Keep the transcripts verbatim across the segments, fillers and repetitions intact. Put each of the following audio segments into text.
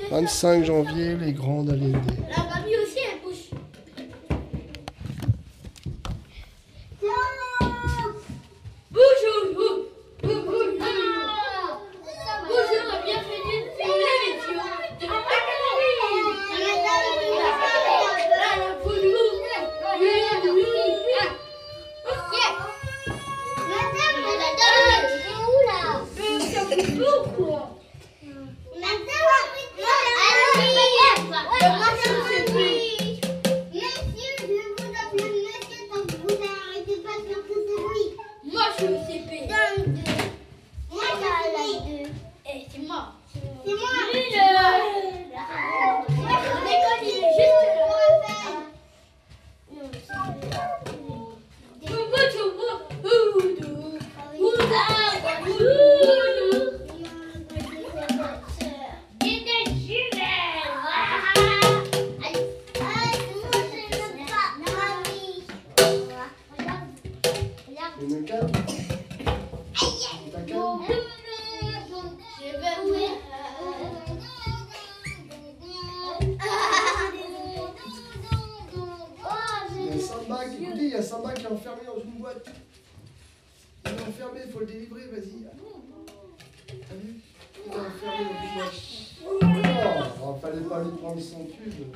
vingt-cinq janvier, les grandes Allende. La mamie aussi, elle bouge. Bonjour. Bonjour, bienvenue. Moi, je suis au C P. Moi, j'ai deux. Eh, c'est moi. C'est moi. Lui, le... Mon école, il est juste là. Une canne. Ta canne. Il y a Samba, écoutez, il y a Samba qui est enfermé dans une boîte. Il est enfermé, il faut le délivrer, vas-y. T'as vu? Il est enfermé dans une boîte. Oh, il fallait pas lui prendre son tube.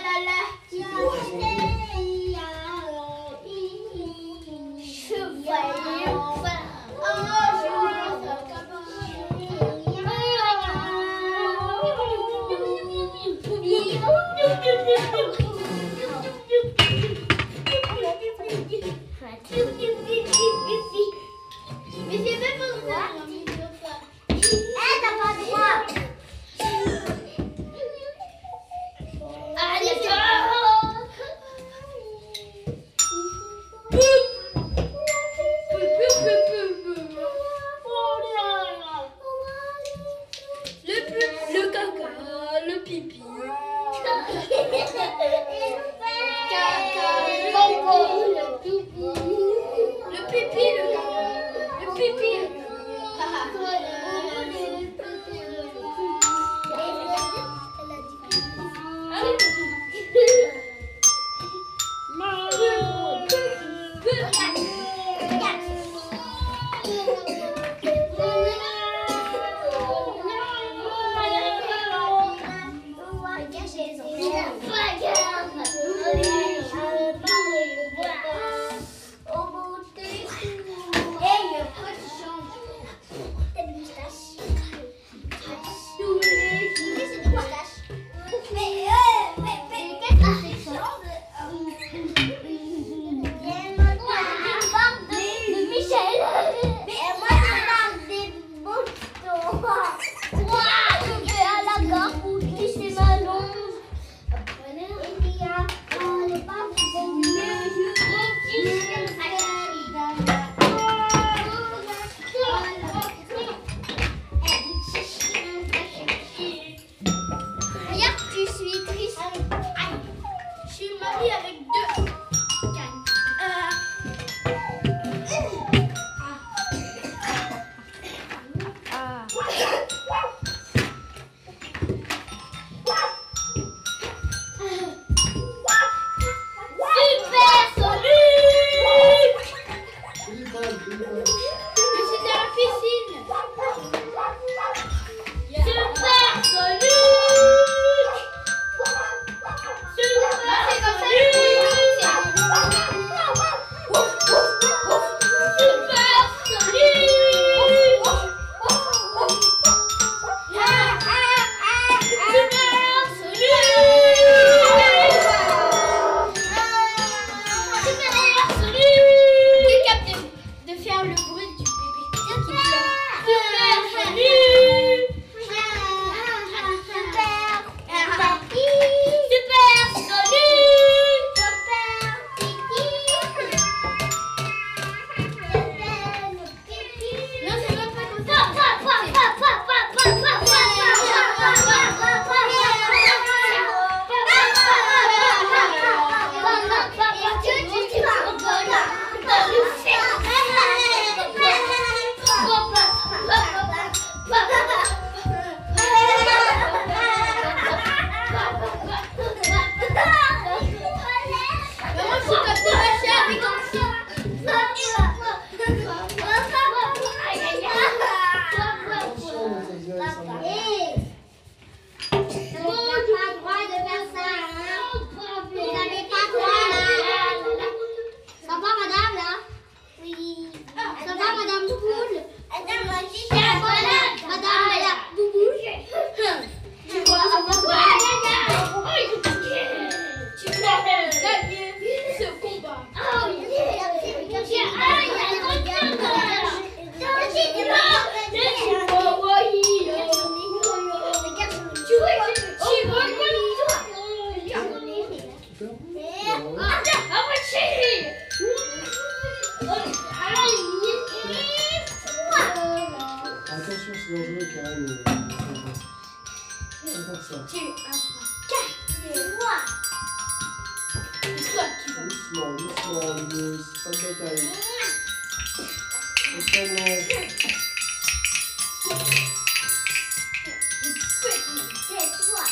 Mais c'est même pas droit. Eh, t'as pas le droit. Allez, go. faire ça. Tu un point. Quatre. C'est moi. C'est toi qui vas. Doucement, doucement, Luminous. Pas de bataille. Doucement. C'est toi.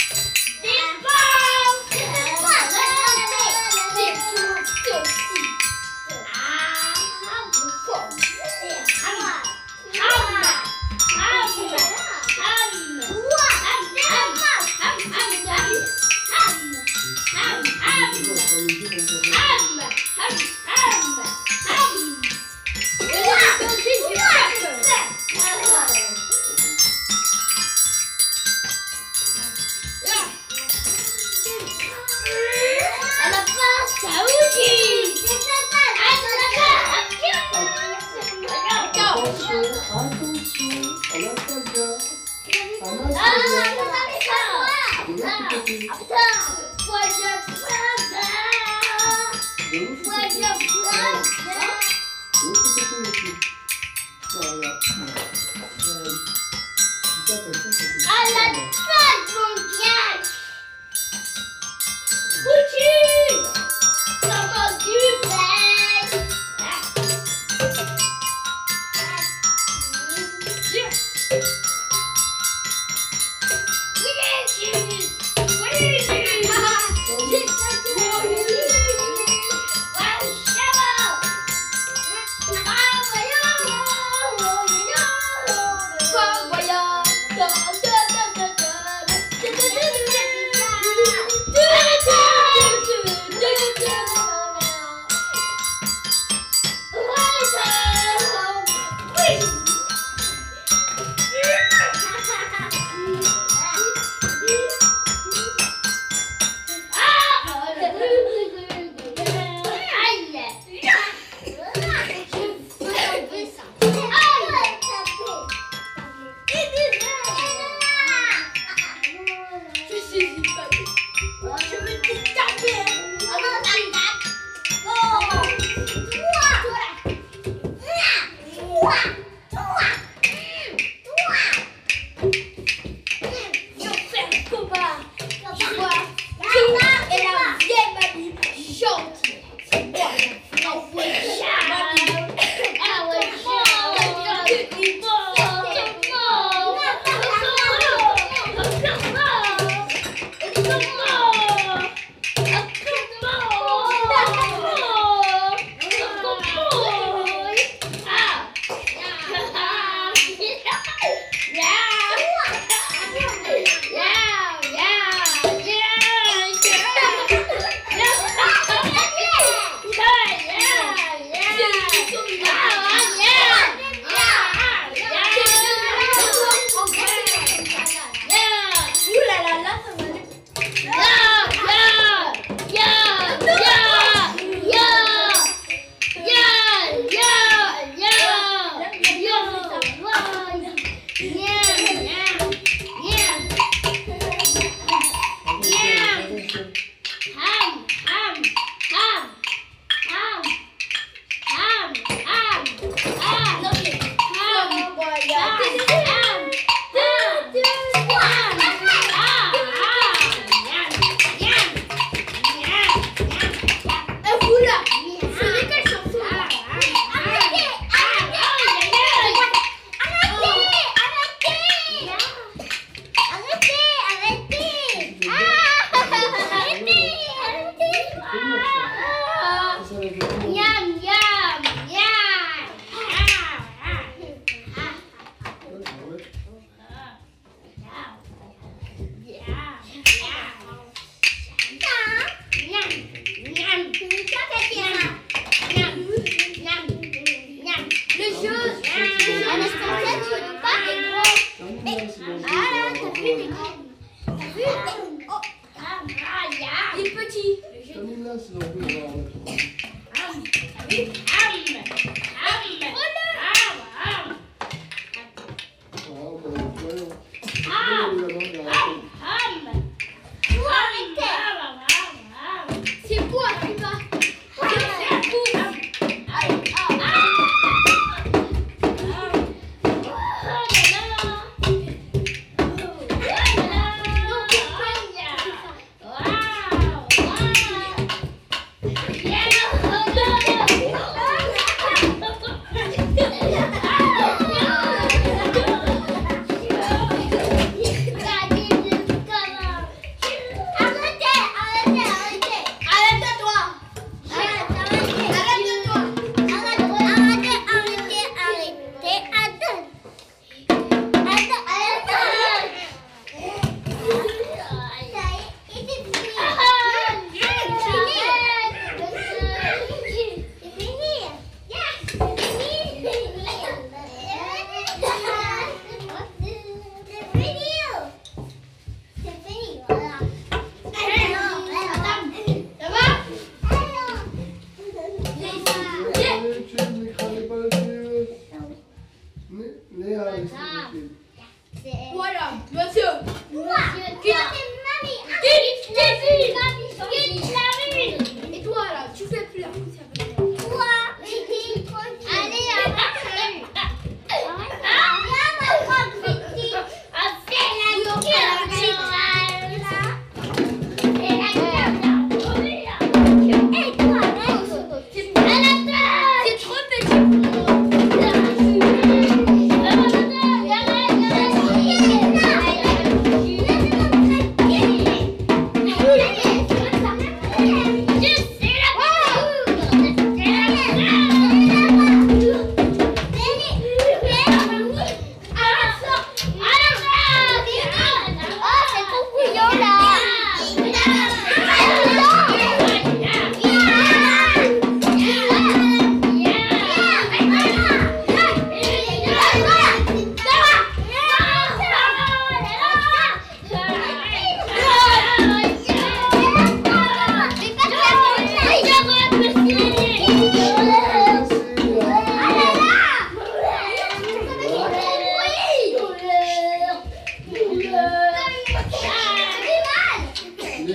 Attention, attention, Anastasia. Anastasia. De l'autre côté. De l'autre côté. De l'autre côté aussi. Voilà. Voilà. Tu tapes comme ça, ça fait Non,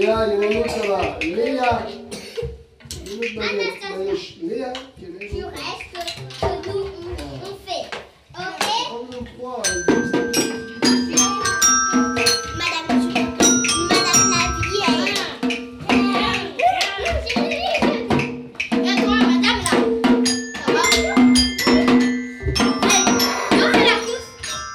Léa, il y en a une autre, ça va. Léa. Une autre manette. Manèche. Léa. Tu restes que nous on, on fait. Ok? Un, deux, trois. Deux, cinq, six. Madame, Madame Navi, elle. Et toi, madame, là. Ça va? Allez, on fait la course.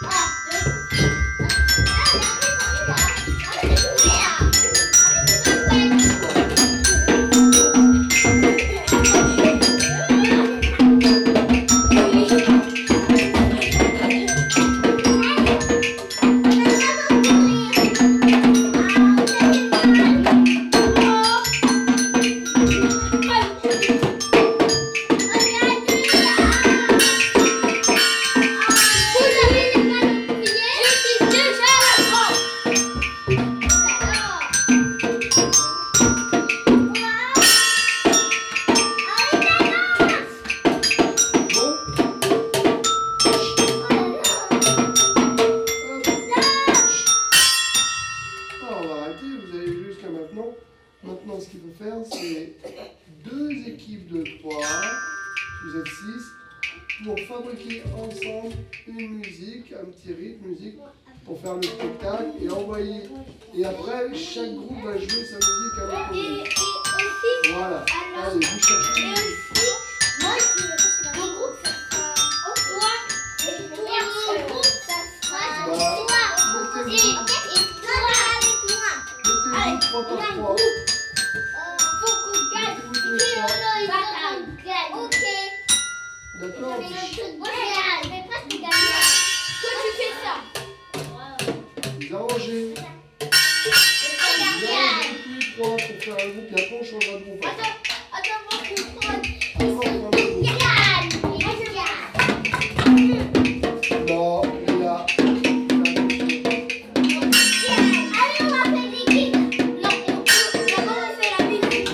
Maintenant, ce qu'il faut faire, c'est deux équipes de trois, vous êtes six, pour fabriquer ensemble une musique, un petit rythme, musique, pour faire le spectacle et envoyer. Et après, chaque groupe va jouer sa musique à l'autre groupe. Voilà. Allez, vous cherchez. Moi, mon groupe, ça sera toi et toi, mon groupe, ça sera toi. Et toi avec moi. Mettez-vous trois par trois. Faut qu'on gagne. Qui gagne. Ok. D'accord. Moi, je vais presque gagner. Toi, tu fais ça. Vous arrangez. Vous arrangez tous les trois pour faire un groupe et après on changera de groupe. Attends, attends, moi, je prends. Après, on prend un autre groupe. Non, Léa. Allez, on va faire l'équipe. Non, d'abord on fait la musique.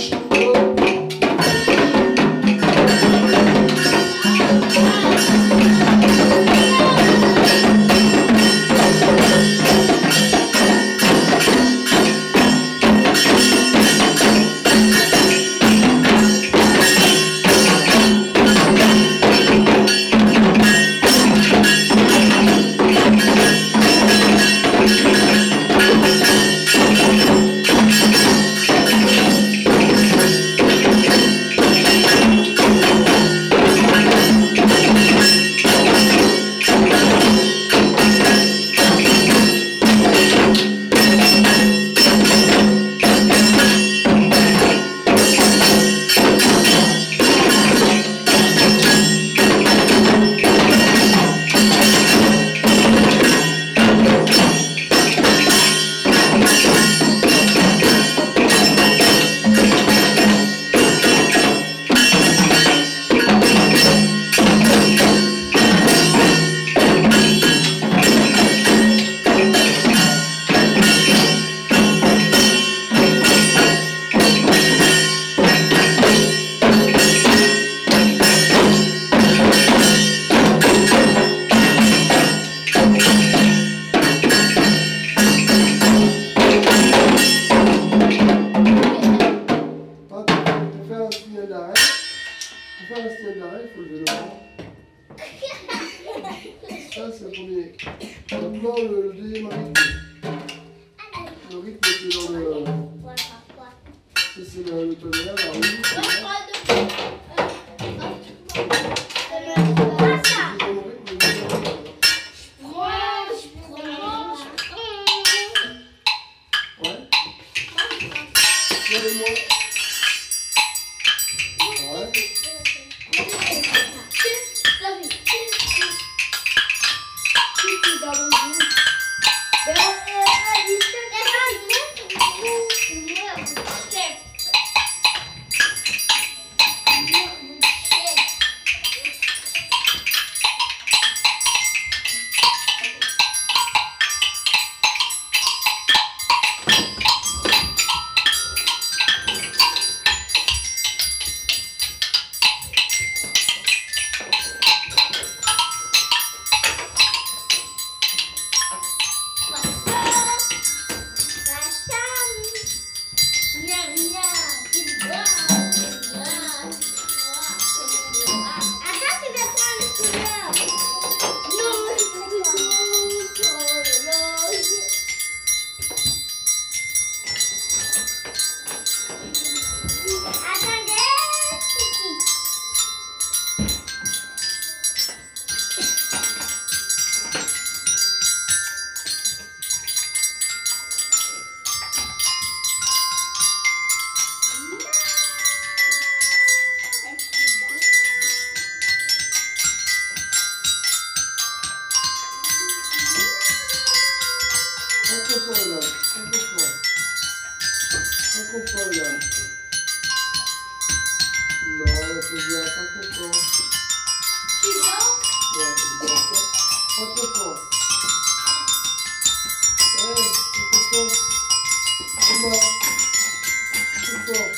Ça, c'est le premier. Maintenant, le, le deuxième rythme. Le rythme qui est dans le. Ça, c'est le, le tonnerre, la roue. Le deuxième rythme, le deuxième rythme. Ouais. Regardez-moi. Ouais. trop fort, là. Non, on peut bien, pas trop fort. Tu vois? Ouais, pas trop fort. Ouais, pas trop fort. Thomas, trop fort.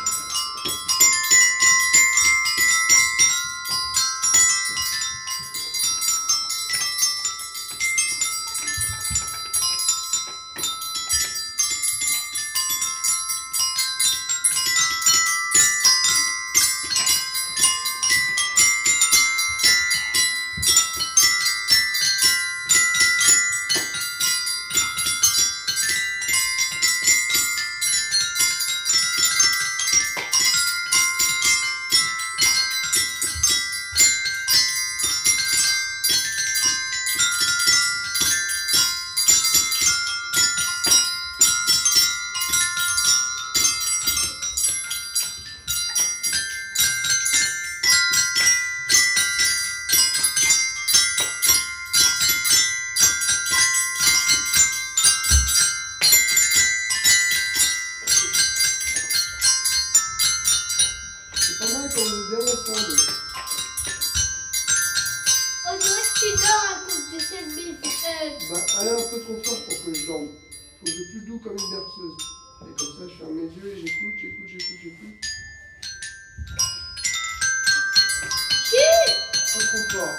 C'est pas mal quand on est bien ensemble. On dirait que tu dors à cause de cette musique. Euh, Bah, allez un peu trop fort pour que je dorme. Faut que je sois plus doux comme une berceuse. Et comme ça, je ferme mes yeux et j'écoute, j'écoute, j'écoute, j'écoute. Chut! Pas trop fort.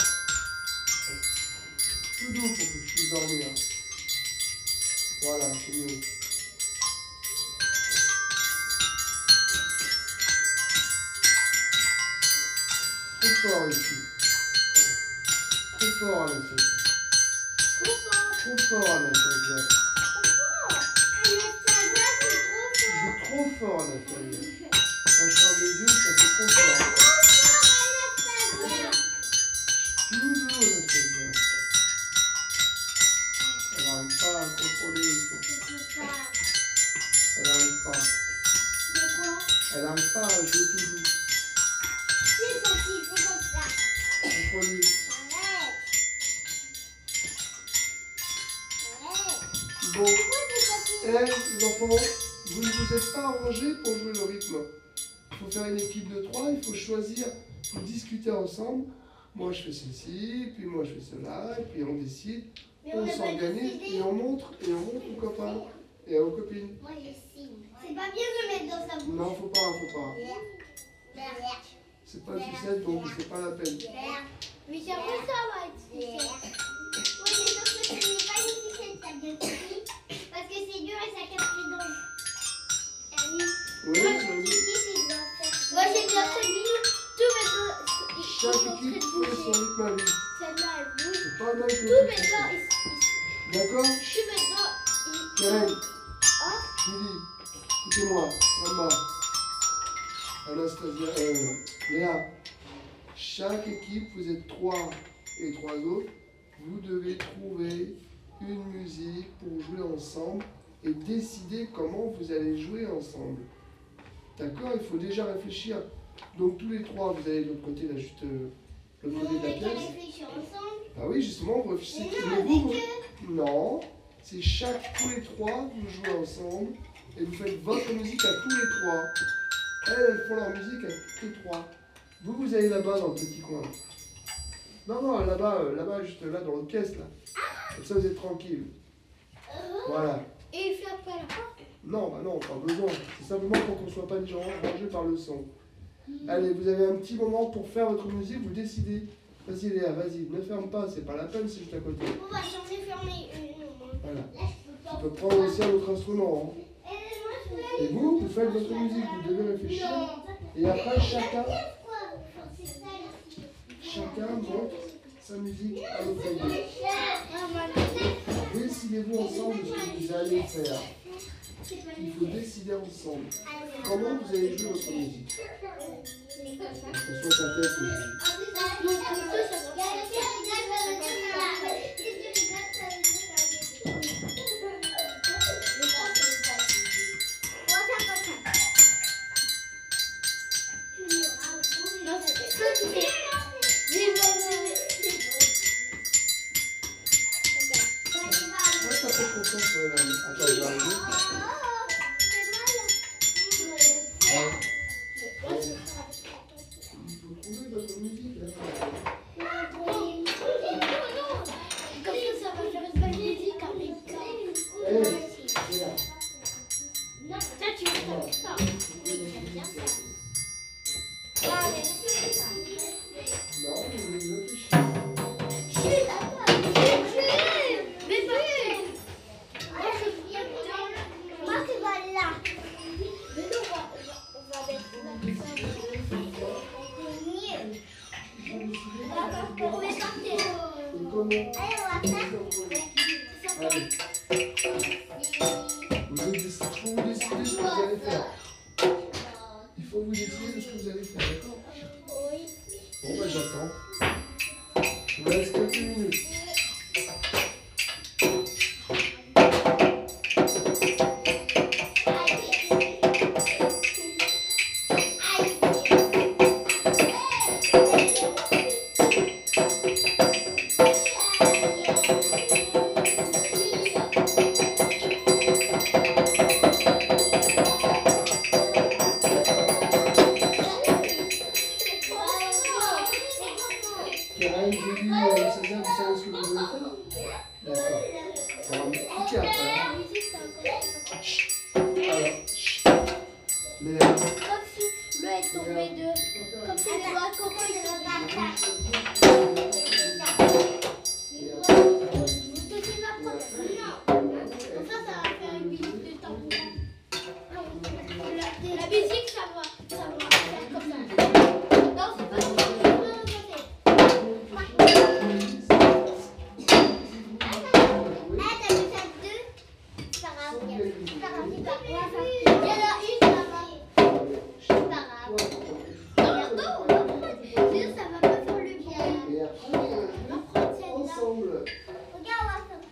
Tout doux pour que je puisse dormir. Voilà, c'est mieux. Trop fort ici. Trop fort, Anastasia. Trop fort. Trop fort, Anastasia. Anastasia, c'est trop Je fort. joue trop fort, Anastasia. Quand je ferme les yeux, ça fait trop fort. Trop fort, Anastasia. Tout doux, Anastasia. Elle n'arrive pas à contrôler le son. Je peux pas. Elle n'arrive pas. De quoi? Elle n'arrive pas à jouer tout doux. C'est facile, c'est comme ça. Contrôle-lui. Arrête. Arrête. Bon. Pourquoi c'est facile? Eh, les enfants, vous ne vous êtes pas arrangés pour jouer le rythme. Il faut faire une équipe de trois, il faut choisir, il faut discuter ensemble. Moi, je fais ceci, puis moi, je fais cela, et puis on décide, Mais on n'a pas s'organise, décidé. et on montre, et on montre aux copains et aux copines. Moi, je signe. C'est pas bien de mettre dans sa bouche. Non, faut pas, faut pas. Merde. C'est pas sucette, donc c'est pas la peine. Merde. Mais c'est un peu ça, va être sucette. Oui, mais sauf que ce n'est pas une sucette, t'as bien compris. Parce que c'est dur et ça capte les dents. Ah oui. Oui, Moi, oui. je kiffe, il doit faire. Moi, j'ai bien celui tous mes dents. ils- ils Chaque sont équipe très fait son touchés. rythme à lui. Celle-là, elle bouge. C'est pas mal que Tous vous mes faites. dents, ils. ils- D'accord? Tous mes dents, ils. Karen, Ah, Julie, écoutez-moi, Samba, Anastasia, euh, Léa. Chaque équipe, vous êtes trois et trois autres. Vous devez trouver une musique pour jouer ensemble et décider comment vous allez jouer ensemble. D'accord? Il faut déjà réfléchir. Donc tous les trois, vous allez de l'autre côté, là, juste euh, l'autre mais côté on de la a qu'à pièce. réfléchir ensemble. Ah oui, justement, vous réfléchissez. Mais non, Mais avec vous, vous- eux. Non, c'est chaque, tous les trois, vous jouez ensemble et vous faites votre musique à tous les trois. Elles, elles font leur musique à toutes les trois. Vous, vous allez là-bas dans le petit coin. Non, non, là-bas, euh, là-bas, juste là, dans l'autre pièce, là. Comme ça, vous êtes tranquille. Voilà. Et il fait pas la porte. Non, bah non, pas besoin. C'est simplement pour qu'on ne soit pas dérangé par le son. Allez, vous avez un petit moment pour faire votre musique, vous décidez. Vas-y Léa, vas-y, ne ferme pas, c'est pas la peine, c'est juste à côté. Bon, bah, j'en ai fermé une au moins. Voilà. Là, je peux pas. Tu peux prendre aussi un autre instrument. Hein. Eh, moi, je peux. Et vous, vous faites votre musique, vous devez réfléchir. Et après, chacun, chacun montre sa musique à l'autre côté. Décidez-vous ensemble de ce que vous allez faire. Il faut décider ensemble comment vous allez jouer votre musique. Attention à ta tête aussi. Moi, ça fait confiance. euh, Attends, je vais arriver. faire. Il faut vous décider de ce que vous allez faire, d'accord? Oui. Bon, bah j'attends. Je vous laisse quelques minutes. Karen, Julie, euh, César, vous savez ce que vous voulez faire? D'accord. On va cliquer après. Hein. Alors, mais, euh, Comme si l'eau est tombée de. Comme si le doigt coco il est dans et après, Vous touchez ma proche. Non. Comme ça, ça va faire une musique de tambourin. La, la musique, ça va, ça va faire comme ça. Non, c'est pas comme ça. Ah, t'as vu ça deux? C'est pas grave. C'est pas grave, c'est pas grave. Il y en a une, ça va. C'est pas grave. Regarde, on va prendre. Sinon, ça va pas faire le bien. et après, On va prendre celle-là. ensemble. Regarde, on va faire.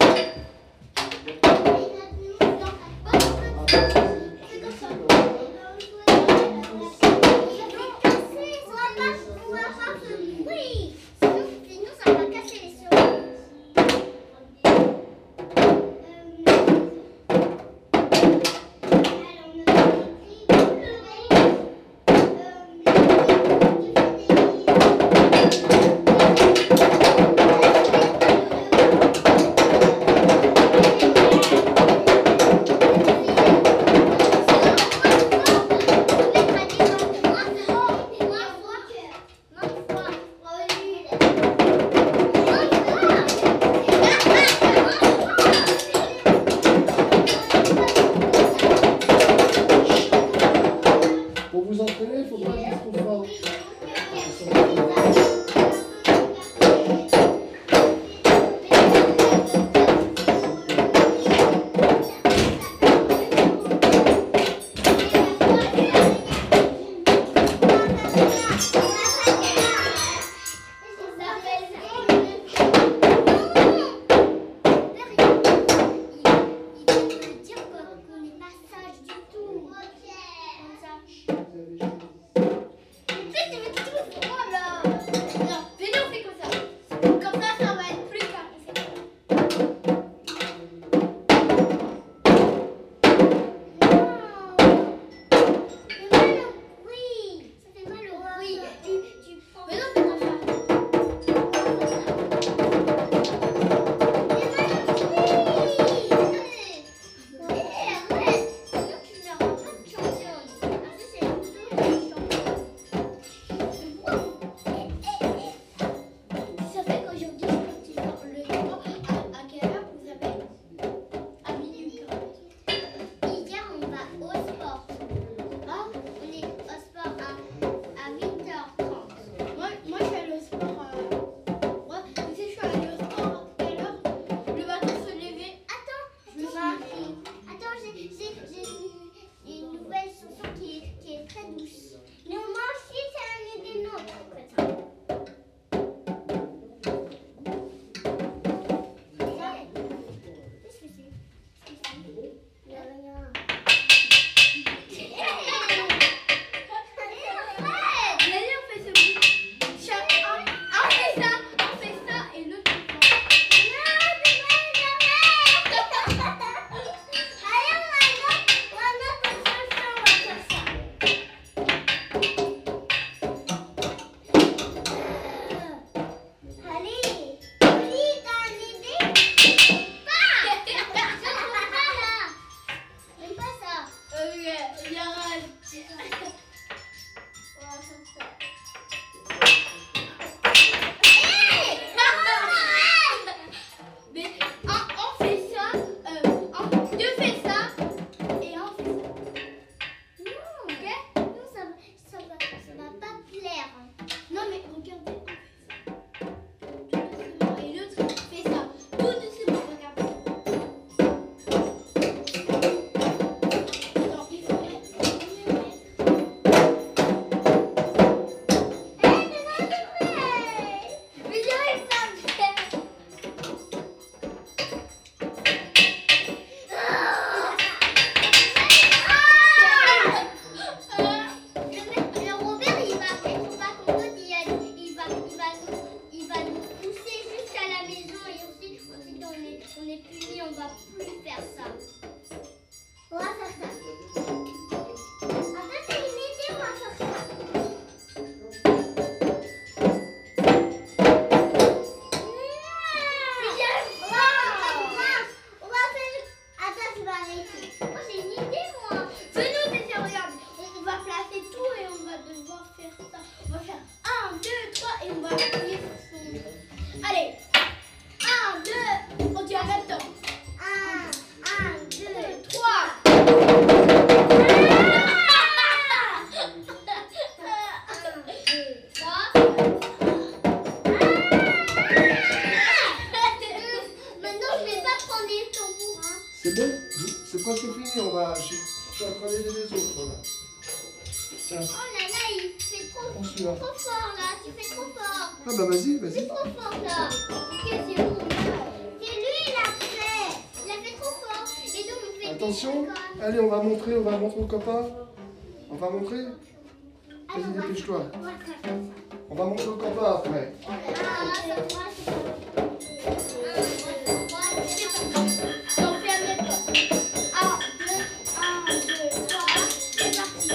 Voilà, je suis en train d'aider les autres. Voilà. Tiens. Oh là là, il fait trop, Prends celui-là. trop fort là, tu fais trop fort. Ah bah vas-y, vas-y. C'est trop fort là. Ok, c'est bon. C'est lui, il a fait. Il a fait trop fort. Et donc, on fait Attention. des comme- Allez, on va montrer, on va montrer au copain. On va montrer. Alors, Vas-y, on va- dépêche-toi. on va faire- On va montrer au copain après. Ah, ça va, c'est bon. Un, deux, trois, c'est parti. On fait un même temps. Un, deux, un, deux, trois, c'est parti.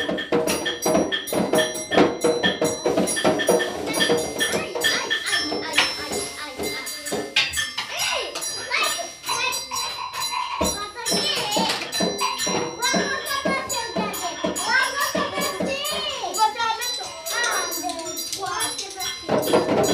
Aïe, aïe, aïe, aïe, aïe, aïe, aïe. Hey, aïe, aïe. On va attaquer. Vraiment, ça va se regarder. Vraiment, ça va se faire. On va faire en même temps. Un, deux, trois, c'est parti.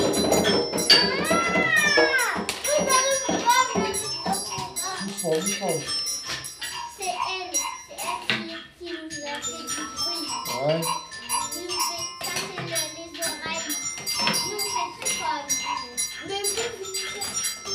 Ah! Oui, ça nous prend. Doucement, doucement. C'est elle, c'est elle qui, qui nous a fait du bruit. Ouais. Nous nous fait casser le- les oreilles. Nous on fait très fort. Mais vous, vous faites...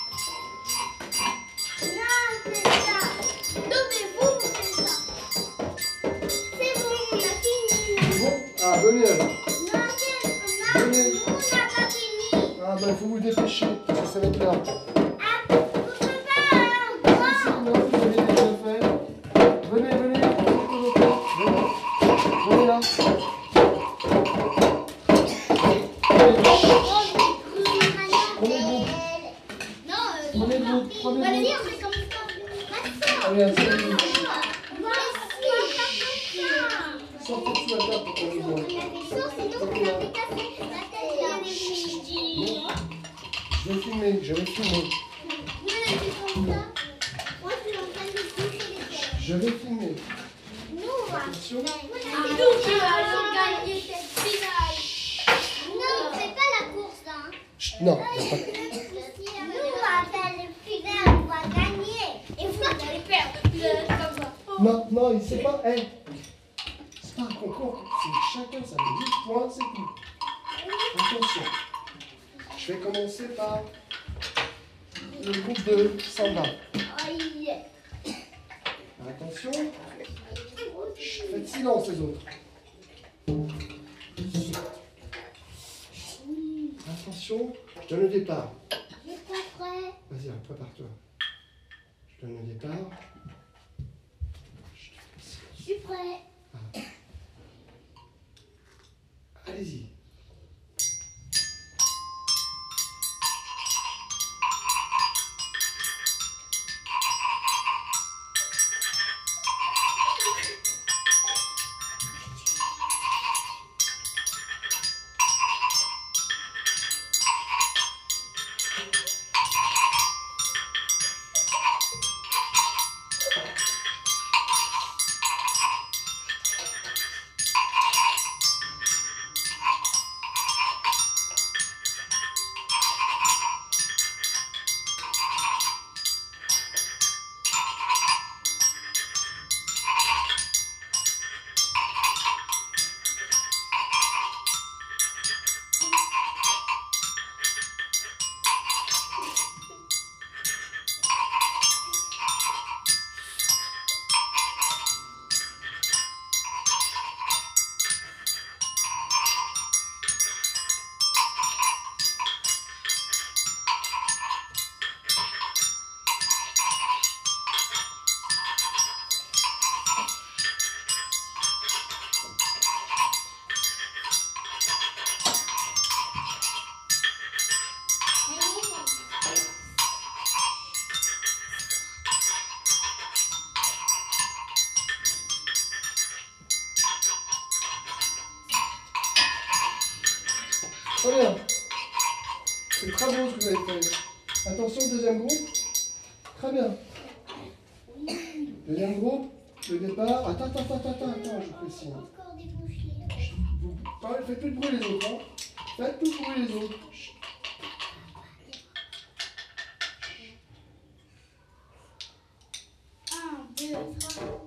Non, c'est ça. Non, mais vous, vous faites ça. C'est bon, on a fini. Bon, ah, venez alors. Non, c'est... Non, Venez. nous, on n'a pas fini. Ah bah il faut vous dépêcher, parce que ça va être là. Ah, vous ne pouvez pas, hein, Non, moi. vous avez déjà fait. Venez, venez, venez, venez là. Non, euh, Prenez le non. groupe, prenez le Vas-y, groupe. on fait comme ça. Allez, allez, allez. Moi aussi. Sortez sous la table pour qu'on les voit. Je vais filmer, je vais filmer. Je vais filmer. Attention. Non, c'est pas la course, hein. Chut, non, il y a pas de- Nous, on va faire le final, on va gagner. Et vous, vous allez perdre. Comme ça. Non, non, il sait pas. Hey. C'est pas un concours, c'est chacun, ça fait huit points, c'est tout. Attention. Je vais commencer par le groupe de Samba. Aïe. Attention. Chut, faites silence les autres. Attention, je donne le départ. Je suis pas prêt. Vas-y, prépare-toi. Je donne le départ. Chut, Je suis prêt. allez-y. Très bien. C'est très beau ce que vous avez fait. Attention, deuxième groupe. Très bien. Deuxième groupe, le départ. Attends, attends, attends, attends, attends, je précise. Encore des bouchées. Vous parlez, faites plus de bruit les autres. Hein. Faites plus de bruit les autres. Chut. Un, deux, trois.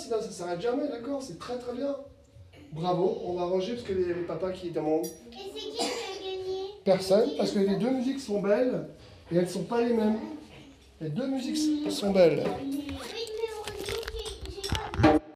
sinon ça s'arrête jamais, d'accord? C'est très très bien. Bravo, on va ranger parce que les, les papas qui demandent. Et c'est qui qui a gagné? Personne, parce que les deux musiques sont belles et elles ne sont pas les mêmes. Les deux musiques sont belles.